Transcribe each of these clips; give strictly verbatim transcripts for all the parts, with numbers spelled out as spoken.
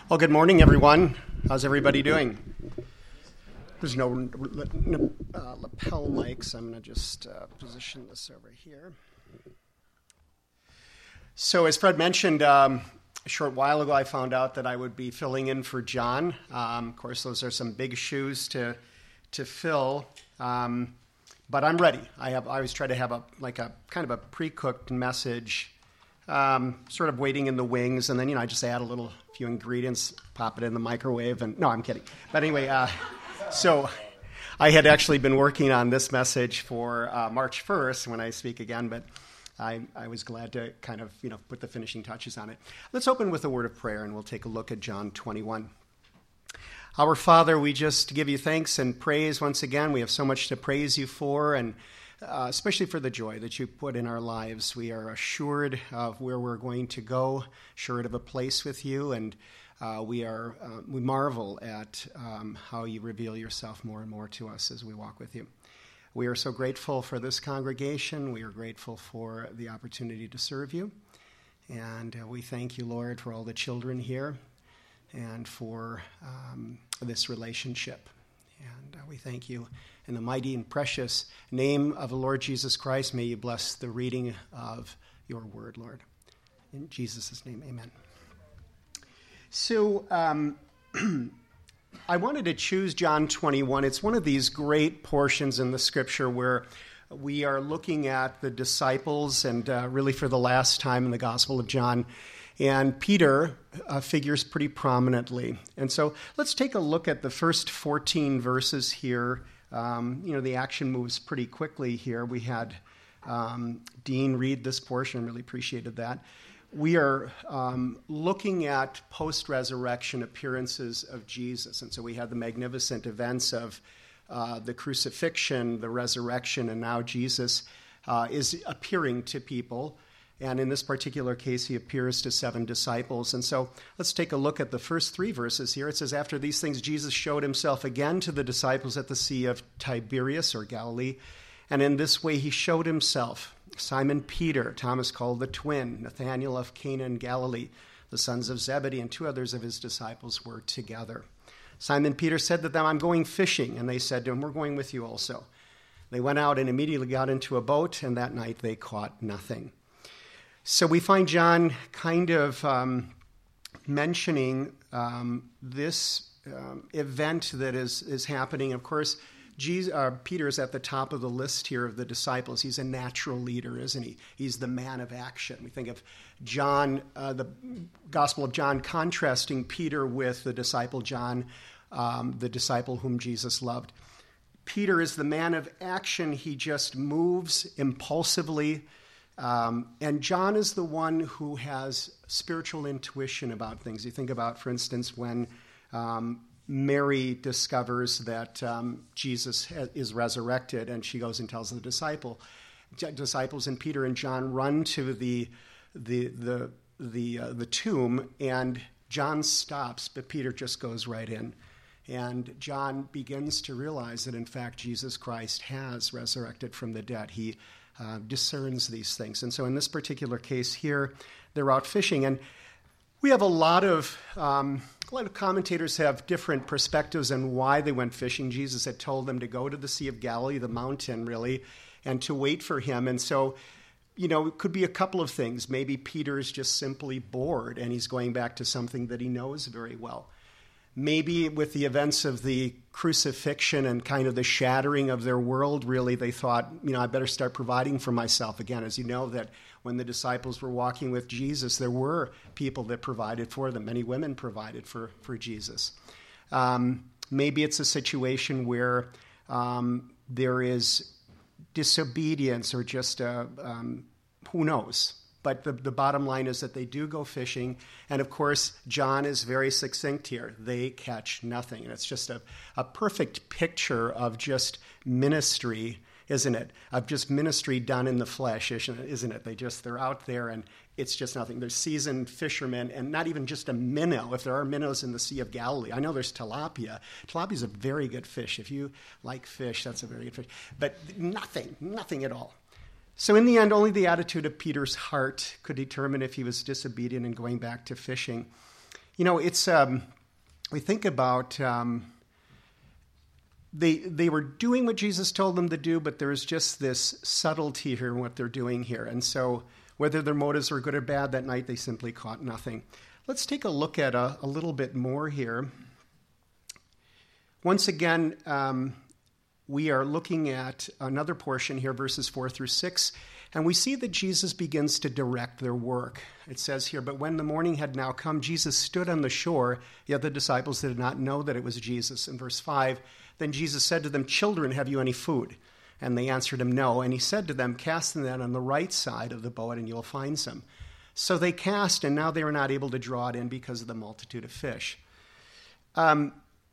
Well, good morning, everyone. How's everybody doing? There's no uh, lapel mic, so I'm going to just uh, position this over here. So as Fred mentioned, um, a short while ago, I found out that I would be filling in for John. Um, of course, those are some big shoes to to fill, um, but I'm ready. I have I always try to have a like a kind of a pre-cooked message, um, sort of waiting in the wings, and then you know I just add a little few ingredients, pop it in the microwave, and no, I'm kidding. But anyway, uh, so I had actually been working on this message for uh, March first when I speak again, but I, I was glad to kind of, you know, put the finishing touches on it. Let's open with a word of prayer, and we'll take a look at John twenty-one. Our Father, we just give you thanks and praise once again. We have so much to praise you for, and uh, especially for the joy that you put in our lives. We are assured of where we're going to go, assured of a place with you, and uh, we are uh, we marvel at um, how you reveal yourself more and more to us as we walk with you. We are so grateful for this congregation. We are grateful for the opportunity to serve you. And uh, we thank you, Lord, for all the children here and for um, this relationship. And uh, we thank you in the mighty and precious name of the Lord Jesus Christ. May you bless the reading of your word, Lord. In Jesus' name, amen. So, um, I wanted to choose John twenty-one. It's one of these great portions in the scripture where we are looking at the disciples and uh, really for the last time in the Gospel of John. And Peter uh, figures pretty prominently. And so let's take a look at the first fourteen verses here. Um, you know, the action moves pretty quickly here. We had um, Dean read this portion. Really appreciated that. We are um, looking at post-resurrection appearances of Jesus. And so we had the magnificent events of uh, the crucifixion, the resurrection, and now Jesus uh, is appearing to people. And in this particular case, he appears to seven disciples. And so let's take a look at the first three verses here. It says, after these things, Jesus showed himself again to the disciples at the Sea of Tiberias, or Galilee. And in this way, he showed himself. Simon Peter, Thomas called the twin, Nathanael of Cana in Galilee, the sons of Zebedee, and two others of his disciples were together. Simon Peter said to them, I'm going fishing. And they said to him, we're going with you also. They went out and immediately got into a boat, and that night they caught nothing. So we find John kind of um, mentioning um, this um, event that is, is happening. Of course, Jesus, uh, Peter is at the top of the list here of the disciples. He's a natural leader, isn't he? He's the man of action. We think of John, uh, the Gospel of John, contrasting Peter with the disciple John, um, the disciple whom Jesus loved. Peter is the man of action. He just moves impulsively. Um, and John is the one who has spiritual intuition about things. You think about, for instance, when um, Mary discovers that um, Jesus ha- is resurrected, and she goes and tells the disciple, disciples, and Peter and John run to the the the the uh, the tomb, and John stops, but Peter just goes right in. And John begins to realize that, in fact, Jesus Christ has resurrected from the dead. He Uh, discerns these things. And so in this particular case here, they're out fishing. And we have a lot of, um, a lot of commentators have different perspectives on why they went fishing. Jesus had told them to go to the Sea of Galilee, the mountain really, and to wait for him. And so, you know, it could be a couple of things. Maybe Peter's just simply bored and he's going back to something that he knows very well. Maybe with the events of the crucifixion and kind of the shattering of their world, really, they thought, you know, I better start providing for myself again. As you know, that when the disciples were walking with Jesus, there were people that provided for them. Many women provided for, for Jesus. Um, maybe it's a situation where um, there is disobedience or just, a, um, who knows? But the, the bottom line is that they do go fishing. And of course, John is very succinct here. They catch nothing. And it's just a, a perfect picture of just ministry, isn't it? Of just ministry done in the flesh, isn't it? They just, they're out there and it's just nothing. There's seasoned fishermen and not even just a minnow. If there are minnows in the Sea of Galilee, I know there's tilapia. Tilapia is a very good fish. If you like fish, that's a very good fish. But nothing, nothing at all. So in the end, only the attitude of Peter's heart could determine if he was disobedient and going back to fishing. You know, it's, um, we think about, um, they they were doing what Jesus told them to do, but there's just this subtlety here in what they're doing here. And so whether their motives were good or bad that night, they simply caught nothing. Let's take a look at a, a little bit more here. Once again, um, we are looking at another portion here, verses four through six, and we see that Jesus begins to direct their work. It says here, "But when the morning had now come, Jesus stood on the shore, yet the disciples did not know that it was Jesus." In verse five, "Then Jesus said to them, 'Children, have you any food?' And they answered him, 'No.' And he said to them, 'Cast the net on the right side of the boat, and you'll find some.' So they cast, and now they were not able to draw it in because of the multitude of fish." Um,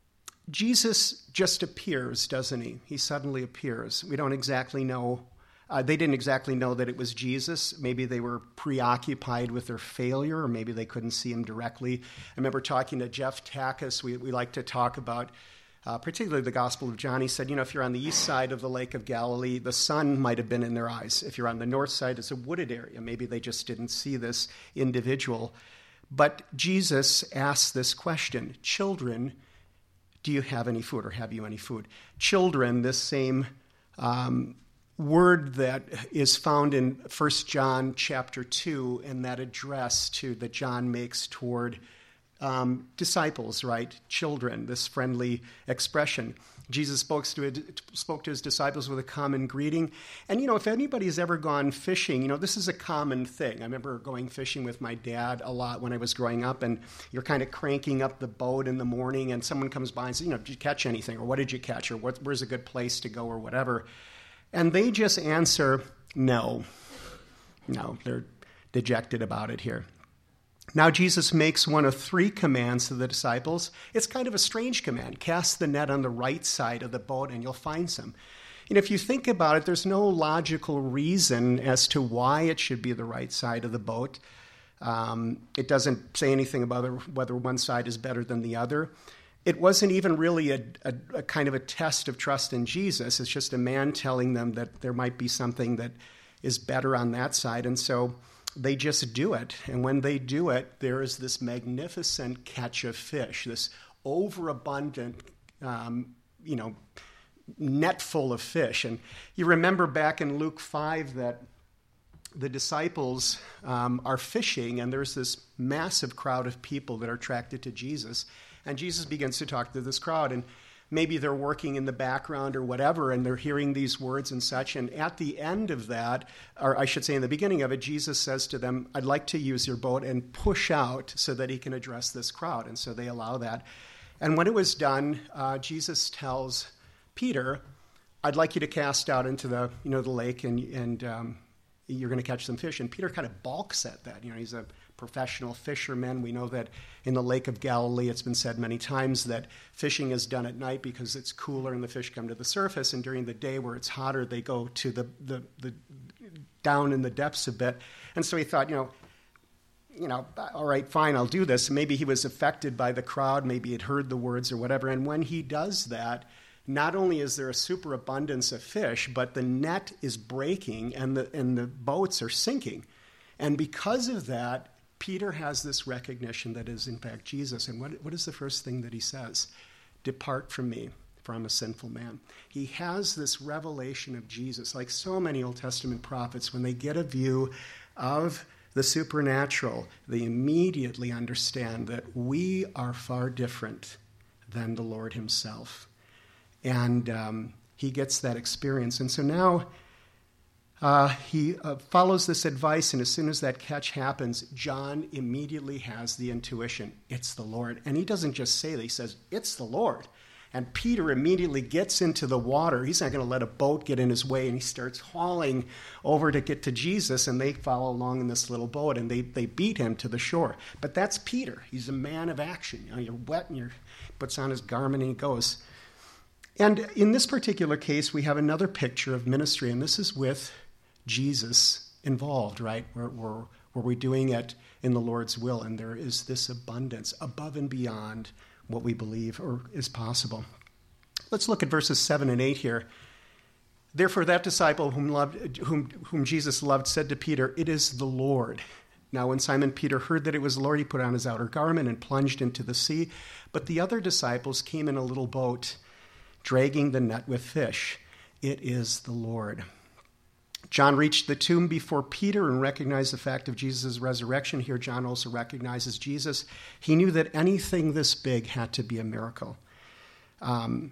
Jesus just appears, doesn't he? He suddenly appears. We don't exactly know. Uh, they didn't exactly know that it was Jesus. Maybe they were preoccupied with their failure, or maybe they couldn't see him directly. I remember talking to Jeff Tackus. We, we like to talk about Uh, particularly the Gospel of John. He said, you know, if you're on the east side of the Lake of Galilee, the sun might have been in their eyes. If you're on the north side, it's a wooded area. Maybe they just didn't see this individual. But Jesus asks this question, "Children, do you have any food, or have you any food?" Children, this same um, word that is found in First John chapter two, and that address to that John makes toward Um, disciples, right? Children, this friendly expression. Jesus spoke to, spoke to his disciples with a common greeting. And, you know, if anybody's ever gone fishing, you know, this is a common thing. I remember going fishing with my dad a lot when I was growing up, and you're kind of cranking up the boat in the morning, and someone comes by and says, you know, did you catch anything? Or what did you catch? Or what, where's a good place to go, or whatever. And they just answer, no. No, they're dejected about it here. Now Jesus makes one of three commands to the disciples. It's kind of a strange command. Cast the net on the right side of the boat and you'll find some. And if you think about it, there's no logical reason as to why it should be the right side of the boat. Um, it doesn't say anything about whether one side is better than the other. It wasn't even really a, a, a kind of a test of trust in Jesus. It's just a man telling them that there might be something that is better on that side. And so they just do it. And when they do it, there is this magnificent catch of fish, this overabundant, um, you know, net full of fish. And you remember back in Luke five that the disciples um, are fishing, and there's this massive crowd of people that are attracted to Jesus. And Jesus begins to talk to this crowd, and maybe they're working in the background or whatever, and they're hearing these words and such. And at the end of that, or I should say in the beginning of it, Jesus says to them, I'd like to use your boat and push out so that he can address this crowd. And so they allow that. And when it was done, uh, Jesus tells Peter, I'd like you to cast out into the, you know, the lake, and, and um, you're going to catch some fish. And Peter kind of balks at that. You know, he's a professional fisherman. We know that in the Lake of Galilee, it's been said many times that fishing is done at night because it's cooler and the fish come to the surface. And during the day where it's hotter, they go to the, the, the down in the depths a bit. And so he thought, you know, you know, all right, fine, I'll do this. Maybe he was affected by the crowd. Maybe he'd heard the words or whatever. And when he does that, not only is there a superabundance of fish, but the net is breaking and the and the boats are sinking. And because of that, Peter has this recognition that is, in fact, Jesus. And what, what is the first thing that he says? Depart from me, for I'm a sinful man. He has this revelation of Jesus. Like so many Old Testament prophets, when they get a view of the supernatural, they immediately understand that we are far different than the Lord himself. And um, he gets that experience. And so now uh, he uh, follows this advice, and as soon as that catch happens, John immediately has the intuition, it's the Lord. And he doesn't just say that, he says, it's the Lord. And Peter immediately gets into the water. He's not going to let a boat get in his way, and he starts hauling over to get to Jesus, and they follow along in this little boat, and they, they beat him to the shore. But that's Peter. He's a man of action. You know, you're wet, and he puts on his garment, and he goes. And in this particular case, we have another picture of ministry, and this is with Jesus involved, right? Where, where, where we're doing it in the Lord's will, and there is this abundance above and beyond what we believe or is possible. Let's look at verses seven and eight here. Therefore, that disciple whom loved, whom, whom Jesus loved said to Peter, it is the Lord. Now when Simon Peter heard that it was the Lord, he put on his outer garment and plunged into the sea. But the other disciples came in a little boat, dragging the net with fish. It is the Lord. John reached the tomb before Peter and recognized the fact of Jesus' resurrection. Here John also recognizes Jesus. He knew that anything this big had to be a miracle. Um,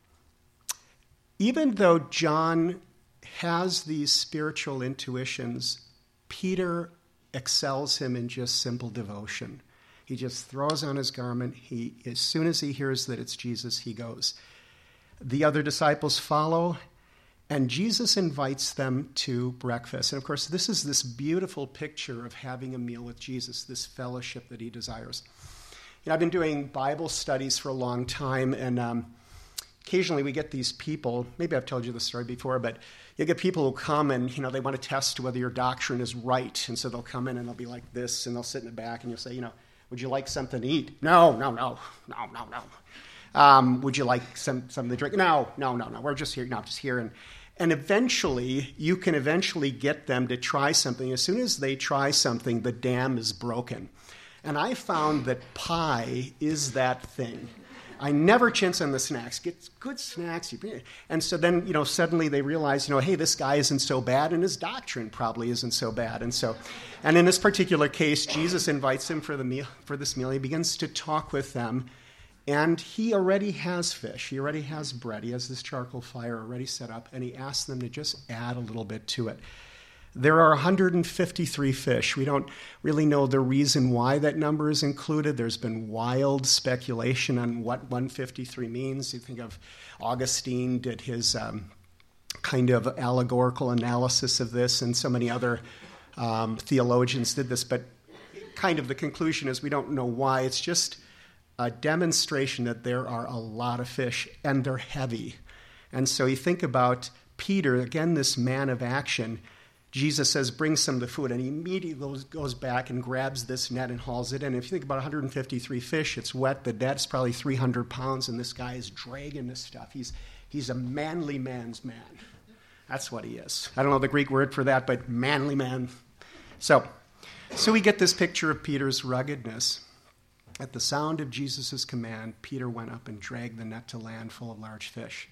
even though John has these spiritual intuitions, Peter excels him in just simple devotion. He just throws on his garment. He, as soon as he hears that it's Jesus, he goes. The other disciples follow, and Jesus invites them to breakfast. And of course, this is this beautiful picture of having a meal with Jesus, this fellowship that he desires. You know, I've been doing Bible studies for a long time, and um, occasionally we get these people, maybe I've told you this story before, but you get people who come and, you know, they want to test whether your doctrine is right. And so they'll come in and they'll be like this, and they'll sit in the back, and you'll say, you know, would you like something to eat? No, no, no, no, no, no. Um, would you like some something to drink? No, no, no, no. We're just here. No, just here. And and eventually, you can eventually get them to try something. As soon as they try something, the dam is broken. And I found that pie is that thing. I never chintz on the snacks. Get good snacks. And so then, you know, suddenly they realize, you know, hey, this guy isn't so bad, and his doctrine probably isn't so bad. And so, and in this particular case, Jesus invites him for the meal, for this meal. He begins to talk with them, and he already has fish. He already has bread. He has this charcoal fire already set up, and he asks them to just add a little bit to it. There are one hundred fifty-three fish. We don't really know the reason why that number is included. There's been wild speculation on what one hundred fifty-three means. You think of Augustine did his um, kind of allegorical analysis of this, and so many other um, theologians did this. But kind of the conclusion is we don't know why. It's just a demonstration that there are a lot of fish, and they're heavy. And so you think about Peter, again, this man of action. Jesus says, bring some of the food, and he immediately goes, goes back and grabs this net and hauls it in. If you think about one hundred fifty-three fish, it's wet. The net's probably three hundred pounds, and this guy is dragging this stuff. He's, he's a manly man's man. That's what he is. I don't know the Greek word for that, but manly man. So, so we get this picture of Peter's ruggedness. At the sound of Jesus' command, Peter went up and dragged the net to land full of large fish.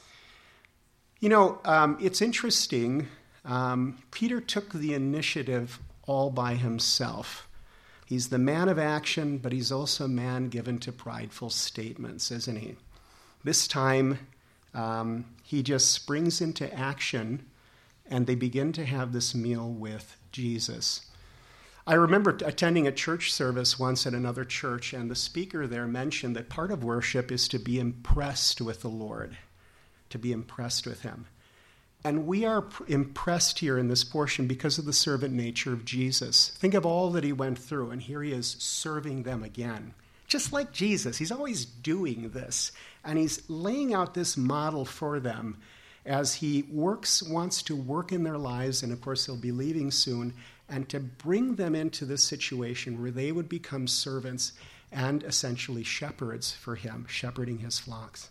You know, um, it's interesting. Um, Peter took the initiative all by himself. He's the man of action, but he's also a man given to prideful statements, isn't he? This time, um, he just springs into action, and they begin to have this meal with Jesus. I remember attending a church service once at another church, and the speaker there mentioned that part of worship is to be impressed with the Lord, to be impressed with him. And we are impressed here in this portion because of the servant nature of Jesus. Think of all that he went through, and here he is serving them again. Just like Jesus, he's always doing this, and he's laying out this model for them as he works, wants to work in their lives, and of course he'll be leaving soon, and to bring them into this situation where they would become servants and essentially shepherds for him, shepherding his flocks.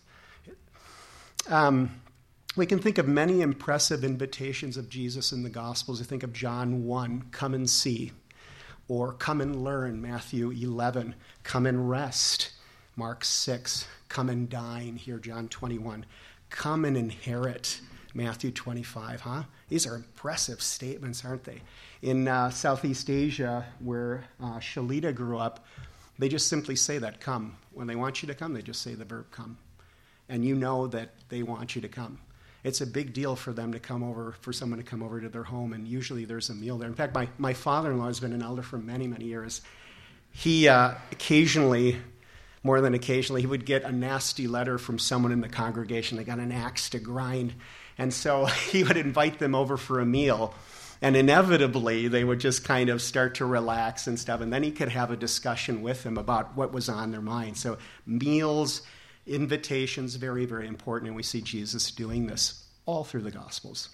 Um, we can think of many impressive invitations of Jesus in the Gospels. You think of John one, come and see, or come and learn, Matthew eleven, come and rest, Mark six, come and dine, here John twenty-one, come and inherit, Matthew twenty-five, huh? These are impressive statements, aren't they? In uh, Southeast Asia, where uh, Shalita grew up, they just simply say that, come. When they want you to come, they just say the verb come. And you know that they want you to come. It's a big deal for them to come over, for someone to come over to their home, and usually there's a meal there. In fact, my, my father-in-law has been an elder for many, many years. He uh, occasionally, more than occasionally, he would get a nasty letter from someone in the congregation. They got an axe to grind. And so he would invite them over for a meal, and inevitably they would just kind of start to relax and stuff, and then he could have a discussion with them about what was on their mind. So meals, invitations, very, very important, and we see Jesus doing this all through the Gospels.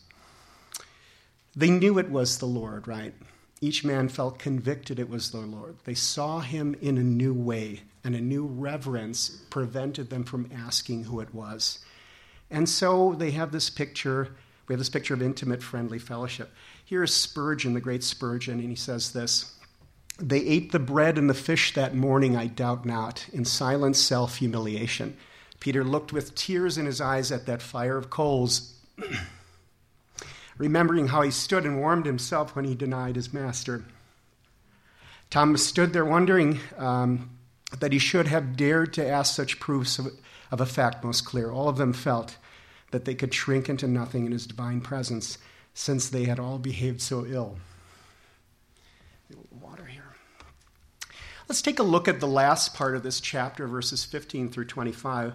They knew it was the Lord, right? Each man felt convicted it was the Lord. They saw him in a new way, and a new reverence prevented them from asking who it was. And so they have this picture, we have this picture of intimate, friendly fellowship. Here's Spurgeon, the great Spurgeon, and he says this, They ate the bread and the fish that morning, I doubt not, in silent self-humiliation. Peter looked with tears in his eyes at that fire of coals, remembering how he stood and warmed himself when he denied his master. Thomas stood there wondering um, that he should have dared to ask such proofs of, of a fact most clear. All of them felt that they could shrink into nothing in his divine presence, since they had all behaved so ill. A little water here. Let's take a look at the last part of this chapter, verses fifteen through twenty-five.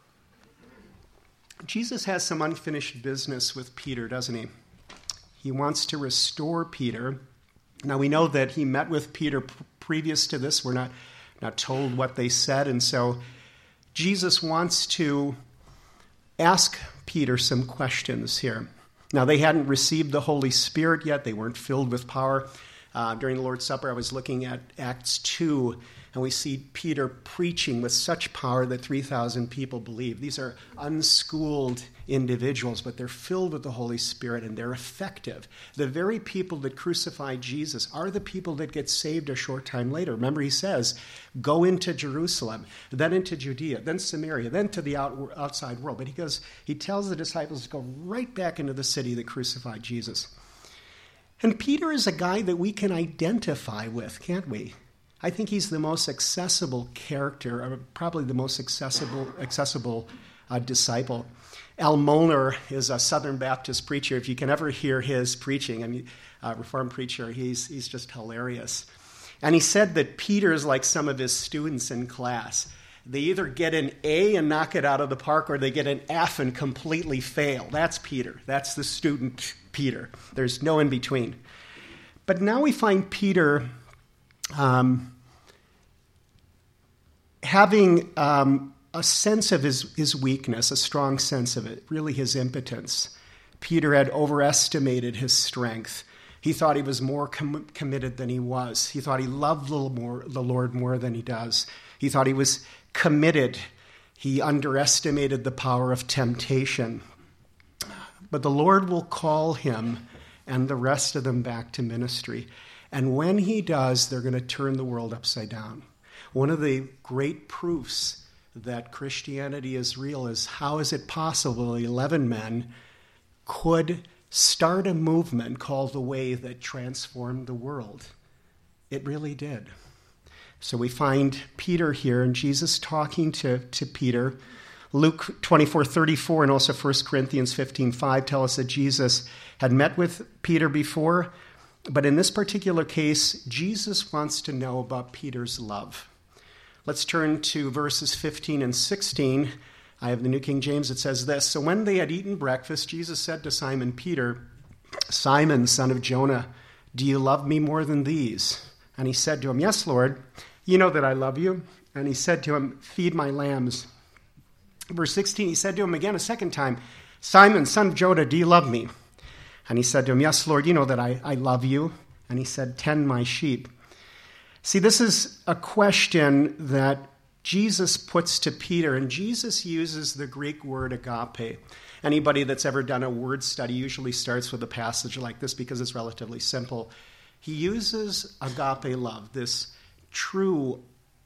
Jesus has some unfinished business with Peter, doesn't he? He wants to restore Peter. Now, we know that he met with Peter p- previous to this. We're not, not told what they said. And so Jesus wants to ask Peter some questions here. Now, they hadn't received the Holy Spirit yet. They weren't filled with power. Uh, during the Lord's Supper, I was looking at Acts two, and we see Peter preaching with such power that three thousand people believe. These are unschooled individuals, but they're filled with the Holy Spirit, and they're effective. The very people that crucified Jesus are the people that get saved a short time later. Remember, he says, go into Jerusalem, then into Judea, then Samaria, then to the out, outside world. But he goes, he tells the disciples to go right back into the city that crucified Jesus. And Peter is a guy that we can identify with, can't we? I think he's the most accessible character, or probably the most accessible accessible uh, disciple. Al Mohler is a Southern Baptist preacher. If you can ever hear his preaching, I mean, uh, Reformed preacher, he's he's just hilarious. And he said that Peter is like some of his students in class. They either get an A and knock it out of the park, or they get an F and completely fail. That's Peter. That's the student Peter. There's no in between. But now we find Peter um, having um, a sense of his, his weakness, a strong sense of it, really his impotence. Peter had overestimated his strength. He thought he was more com- committed than he was. He thought he loved the, more, the Lord more than he does. He thought he was committed. He underestimated the power of temptation. But the Lord will call him and the rest of them back to ministry. And when he does, they're going to turn the world upside down. One of the great proofs that Christianity is real is how is it possible eleven men could start a movement called the Way that transformed the world? It really did. So we find Peter here, and Jesus talking to, to Peter. Luke twenty-four thirty-four and also First Corinthians fifteen five tell us that Jesus had met with Peter before, but in this particular case, Jesus wants to know about Peter's love. Let's turn to verses fifteen and sixteen. I have the New King James. It says this, so when they had eaten breakfast, Jesus said to Simon Peter, Simon, son of Jonah, do you love me more than these? And he said to him, yes, Lord, you know that I love you. And he said to him, feed my lambs. Verse sixteen, he said to him again a second time, Simon, son of Jonah, do you love me? And he said to him, yes, Lord, you know that I, I love you. And he said, tend my sheep. See, this is a question that Jesus puts to Peter, and Jesus uses the Greek word agape. Anybody that's ever done a word study usually starts with a passage like this because it's relatively simple. He uses agape love, this true,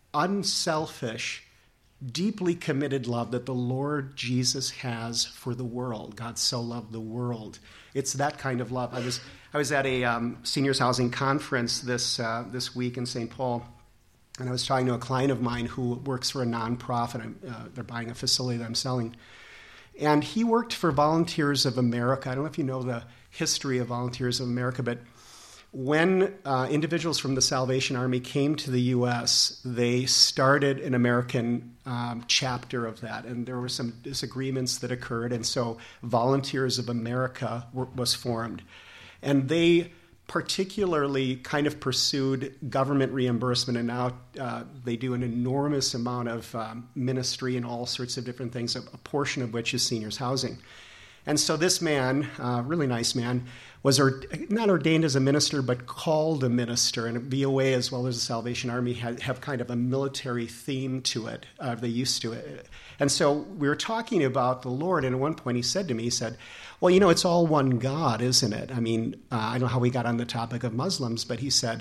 unselfish, deeply committed love that the Lord Jesus has for the world. God so loved the world. It's that kind of love. I was I was at a um, seniors housing conference this uh, this week in Saint Paul, and I was talking to a client of mine who works for a nonprofit. Uh, they're buying a facility that I'm selling. And he worked for Volunteers of America. I don't know if you know the history of Volunteers of America, but when uh, individuals from the Salvation Army came to the U S, they started an American um, chapter of that, and there were some disagreements that occurred, and so Volunteers of America were, was formed. And they particularly kind of pursued government reimbursement, and now uh, they do an enormous amount of um, ministry and all sorts of different things, a, a portion of which is seniors housing. And so this man, uh, really nice man, was or, not ordained as a minister, but called a minister. And V O A, as well as the Salvation Army, had, have kind of a military theme to it. Uh, they used to it. And so we were talking about the Lord, and at one point he said to me, he said, well, you know, it's all one God, isn't it? I mean, uh, I don't know how we got on the topic of Muslims, but he said,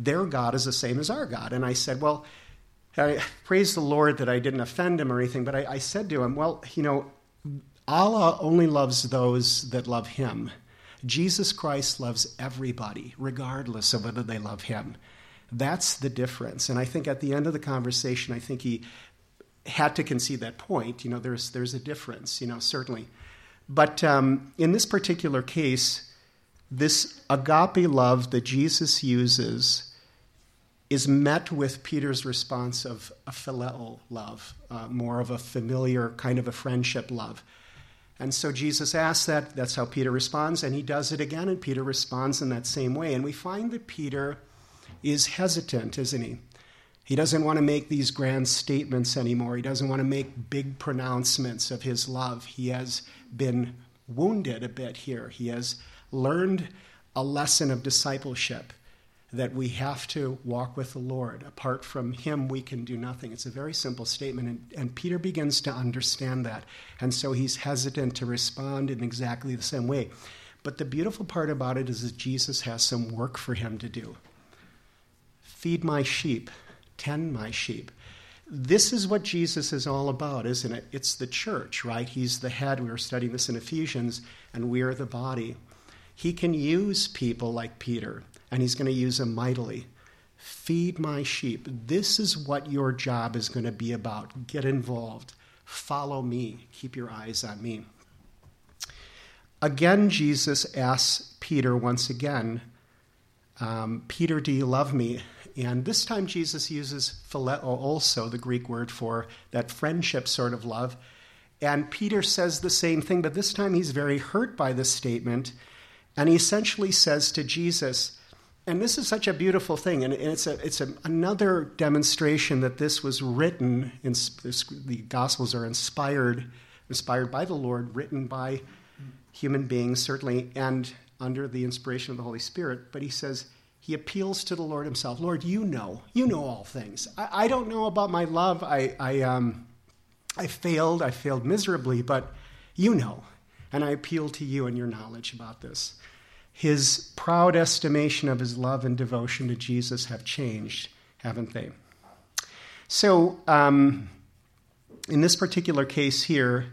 their God is the same as our God. And I said, well, I praise the Lord that I didn't offend him or anything, but I, I said to him, well, you know, Allah only loves those that love him. Jesus Christ loves everybody, regardless of whether they love him. That's the difference. And I think at the end of the conversation, I think he had to concede that point. You know, there's there's a difference, you know, certainly. But um, in this particular case, this agape love that Jesus uses is met with Peter's response of a phileo love, uh, more of a familiar kind of a friendship love. And so Jesus asks that, that's how Peter responds, and he does it again, and Peter responds in that same way. And we find that Peter is hesitant, isn't he? He doesn't want to make these grand statements anymore. He doesn't want to make big pronouncements of his love. He has been wounded a bit here. He has learned a lesson of discipleship, that we have to walk with the Lord. Apart from him, we can do nothing. It's a very simple statement, and, and Peter begins to understand that. And so he's hesitant to respond in exactly the same way. But the beautiful part about it is that Jesus has some work for him to do. Feed my sheep, tend my sheep. This is what Jesus is all about, isn't it? It's the church, right? He's the head. We were studying this in Ephesians, and we are the body. He can use people like Peter, and he's going to use them mightily. Feed my sheep. This is what your job is going to be about. Get involved. Follow me. Keep your eyes on me. Again, Jesus asks Peter once again, um, Peter, do you love me? And this time Jesus uses phileo also, the Greek word for that friendship sort of love. And Peter says the same thing, but this time he's very hurt by this statement. And he essentially says to Jesus, and this is such a beautiful thing, and it's a, it's a, another demonstration that this was written, in, this, the Gospels are inspired, inspired by the Lord, written by human beings, certainly, and under the inspiration of the Holy Spirit. But he says, he appeals to the Lord himself. Lord, you know, you know all things. I, I don't know about my love. I, I, um, I failed, I failed miserably, but you know, and I appeal to you and your knowledge about this. His proud estimation of his love and devotion to Jesus have changed, haven't they? So, um, in this particular case here,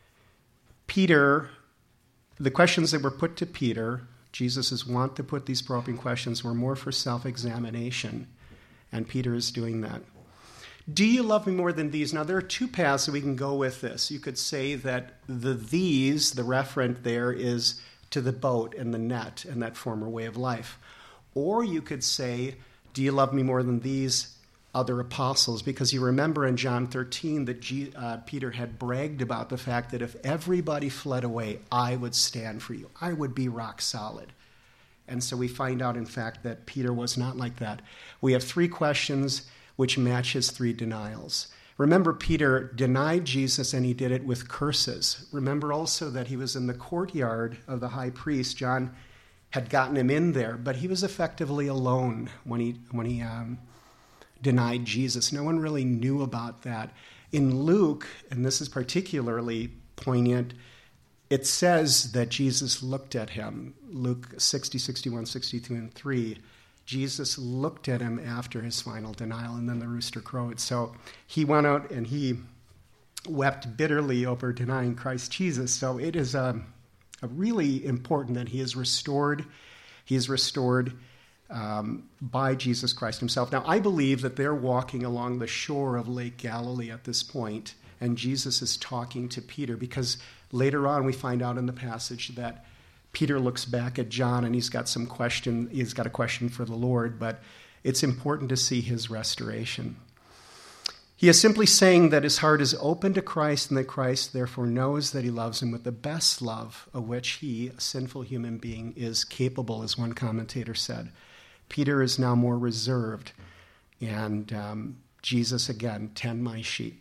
Peter, the questions that were put to Peter, Jesus' want to put these probing questions, were more for self-examination, and Peter is doing that. Do you love me more than these? Now, there are two paths that we can go with this. You could say that the these, the referent there, is to the boat and the net and that former way of life. Or you could say, do you love me more than these other apostles? Because you remember in John thirteen that G, uh, Peter had bragged about the fact that if everybody fled away, I would stand for you. I would be rock solid. And so we find out, in fact, that Peter was not like that. We have three questions which match his three denials. Remember, Peter denied Jesus, and he did it with curses. Remember also that he was in the courtyard of the high priest. John had gotten him in there, but he was effectively alone when he when he um, denied Jesus. No one really knew about that. In Luke, and this is particularly poignant, it says that Jesus looked at him. Luke sixty, sixty-one, sixty-two, and three. Jesus looked at him after his final denial, and then the rooster crowed. So he went out and he wept bitterly over denying Christ Jesus. So it is a, a really important that he is restored. He is restored um, by Jesus Christ himself. Now, I believe that they're walking along the shore of Lake Galilee at this point, and Jesus is talking to Peter, because later on we find out in the passage that Peter looks back at John, and he's got some question. He's got a question for the Lord, but it's important to see his restoration. He is simply saying that his heart is open to Christ, and that Christ therefore knows that he loves him with the best love of which he, a sinful human being, is capable, as one commentator said. Peter is now more reserved, and um, Jesus, again, tend my sheep.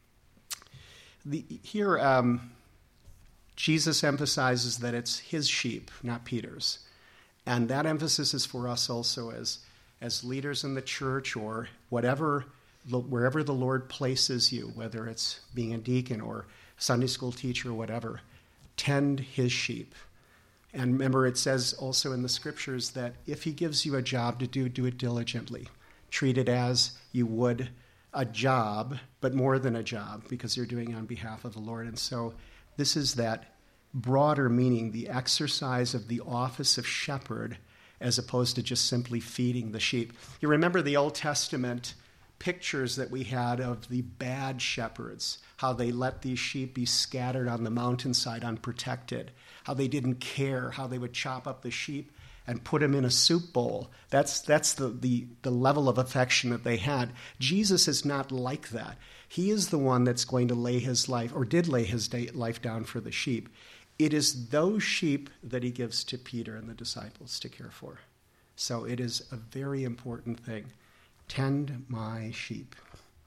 The, here, um, Jesus emphasizes that it's his sheep, not Peter's. And that emphasis is for us also as, as leaders in the church, or whatever, wherever the Lord places you, whether it's being a deacon or Sunday school teacher or whatever. Tend his sheep. And remember, it says also in the scriptures that if he gives you a job to do, do it diligently. Treat it as you would a job, but more than a job, because you're doing it on behalf of the Lord. And so this is that broader meaning, the exercise of the office of shepherd, as opposed to just simply feeding the sheep. You remember the Old Testament pictures that we had of the bad shepherds, how they let these sheep be scattered on the mountainside unprotected, how they didn't care, how they would chop up the sheep and put them in a soup bowl. That's that's the, the, the level of affection that they had. Jesus is not like that. He is the one that's going to lay his life, or did lay his day, life down for the sheep. It is those sheep that he gives to Peter and the disciples to care for. So it is a very important thing. Tend my sheep.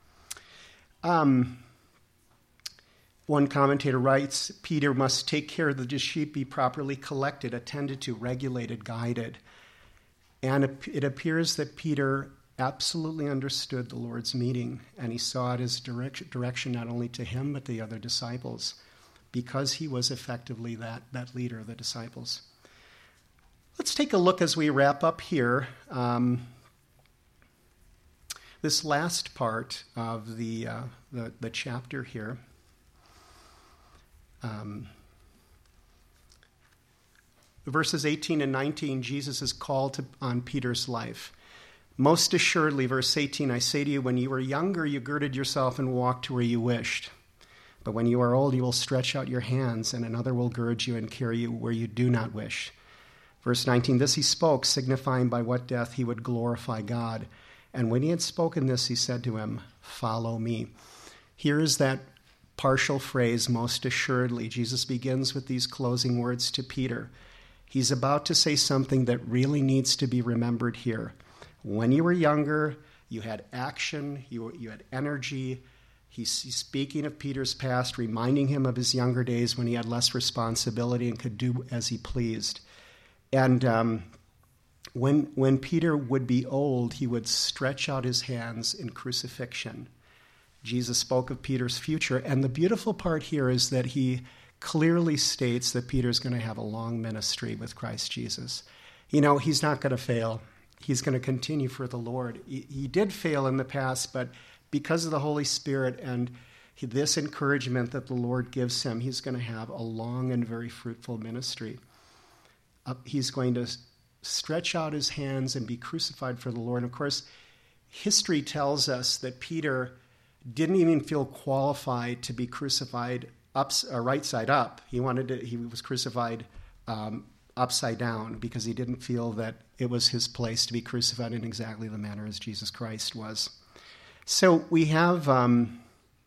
Um, one commentator writes, Peter must take care that the sheep be properly collected, attended to, regulated, guided. And it appears that Peter absolutely understood the Lord's meaning, and he saw it as direct, direction not only to him, but the other disciples, because he was effectively that, that leader of the disciples. Let's take a look as we wrap up here. Um, this last part of the, uh, the, the chapter here. Um, verses eighteen and nineteen, Jesus is called to, on Peter's life. Most assuredly, verse eighteen, I say to you, when you were younger, you girded yourself and walked to where you wished. But when you are old, you will stretch out your hands, and another will gird you and carry you where you do not wish. Verse nineteen, this he spoke, signifying by what death he would glorify God. And when he had spoken this, he said to him, follow me. Here is that partial phrase, most assuredly. Jesus begins with these closing words to Peter. He's about to say something that really needs to be remembered here. When you were younger, you had action, you, you had energy. He's, he's speaking of Peter's past, reminding him of his younger days when he had less responsibility and could do as he pleased. And um, when, when Peter would be old, he would stretch out his hands in crucifixion. Jesus spoke of Peter's future, and the beautiful part here is that he clearly states that Peter's going to have a long ministry with Christ Jesus. You know, he's not going to fail. He's going to continue for the Lord. He, he did fail in the past, but because of the Holy Spirit and this encouragement that the Lord gives him, he's going to have a long and very fruitful ministry. Uh, he's going to stretch out his hands and be crucified for the Lord. And of course, history tells us that Peter didn't even feel qualified to be crucified up, uh, right side up. He wanted to, he was crucified um, upside down because he didn't feel that it was his place to be crucified in exactly the manner as Jesus Christ was. So we have um,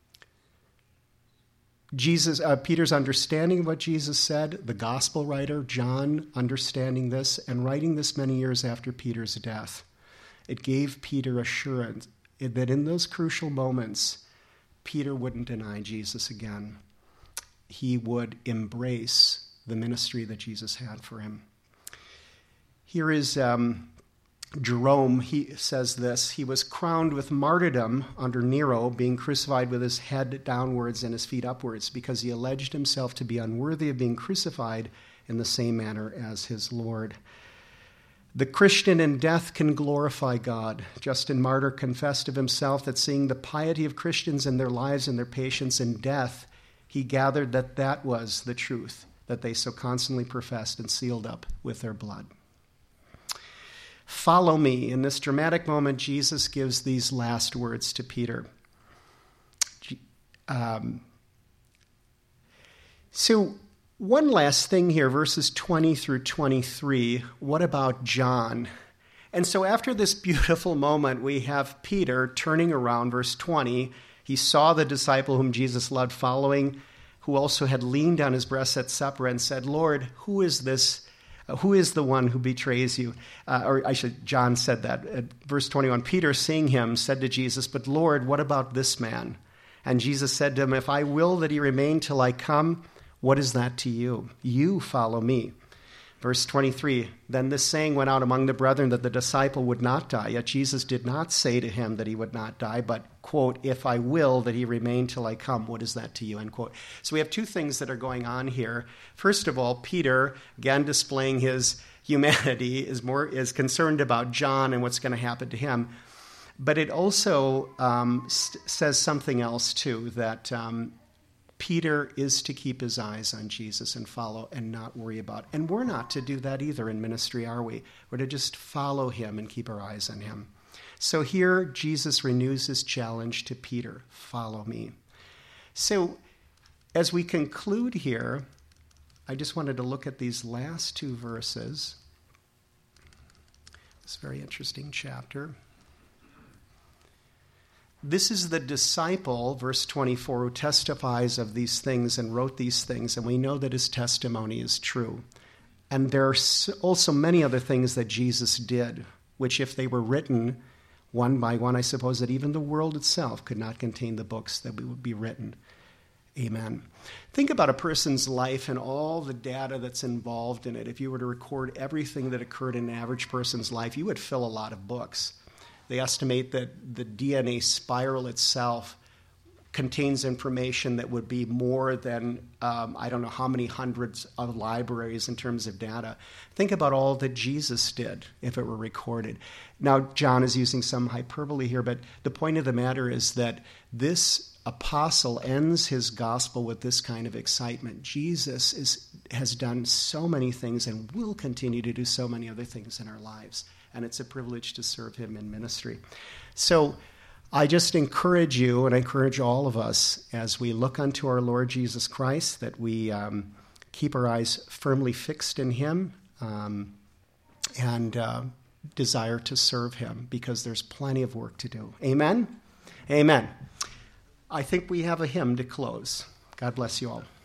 Jesus, uh, Peter's understanding of what Jesus said, the gospel writer, John, understanding this and writing this many years after Peter's death. It gave Peter assurance that in those crucial moments, Peter wouldn't deny Jesus again. He would embrace the ministry that Jesus had for him. Here is um, Jerome. He says this, he was crowned with martyrdom under Nero, being crucified with his head downwards and his feet upwards, because he alleged himself to be unworthy of being crucified in the same manner as his Lord. The Christian in death can glorify God. Justin Martyr confessed of himself that seeing the piety of Christians in their lives and their patience in death, he gathered that that was the truth that they so constantly professed and sealed up with their blood. Follow me. In this dramatic moment, Jesus gives these last words to Peter. Um, so, one last thing here, verses twenty through twenty-three. What about John? And so after this beautiful moment, we have Peter turning around, verse twenty. He saw the disciple whom Jesus loved following, who also had leaned on his breast at supper and said, Lord, who is this? Uh, who is the one who betrays you? Uh, or I should, John said that. At verse twenty-one, Peter, seeing him, said to Jesus, but Lord, what about this man? And Jesus said to him, if I will that he remain till I come, what is that to you? You follow me. Verse twenty-three, then this saying went out among the brethren that the disciple would not die. Yet Jesus did not say to him that he would not die, but, quote, if I will, that he remain till I come. What is that to you, end quote. So we have two things that are going on here. First of all, Peter, again displaying his humanity, is more is concerned about John and what's going to happen to him. But it also um, st- says something else, too, that um, Peter is to keep his eyes on Jesus and follow and not worry about. And we're not to do that either in ministry, are we? We're to just follow him and keep our eyes on him. So here, Jesus renews his challenge to Peter, follow me. So as we conclude here, I just wanted to look at these last two verses. It's a very interesting chapter. This is the disciple, verse twenty-four, who testifies of these things and wrote these things, and we know that his testimony is true. And there are also many other things that Jesus did, which if they were written one by one, I suppose that even the world itself could not contain the books that would be written. Amen. Think about a person's life and all the data that's involved in it. If you were to record everything that occurred in an average person's life, you would fill a lot of books. They estimate that the D N A spiral itself contains information that would be more than, um, I don't know how many hundreds of libraries in terms of data. Think about all that Jesus did if it were recorded. Now, John is using some hyperbole here, but the point of the matter is that this apostle ends his gospel with this kind of excitement. Jesus is, has done so many things and will continue to do so many other things in our lives. And it's a privilege to serve him in ministry. So I just encourage you, and I encourage all of us, as we look unto our Lord Jesus Christ, that we um, keep our eyes firmly fixed in him um, and uh, desire to serve him, because there's plenty of work to do. Amen? Amen. I think we have a hymn to close. God bless you all.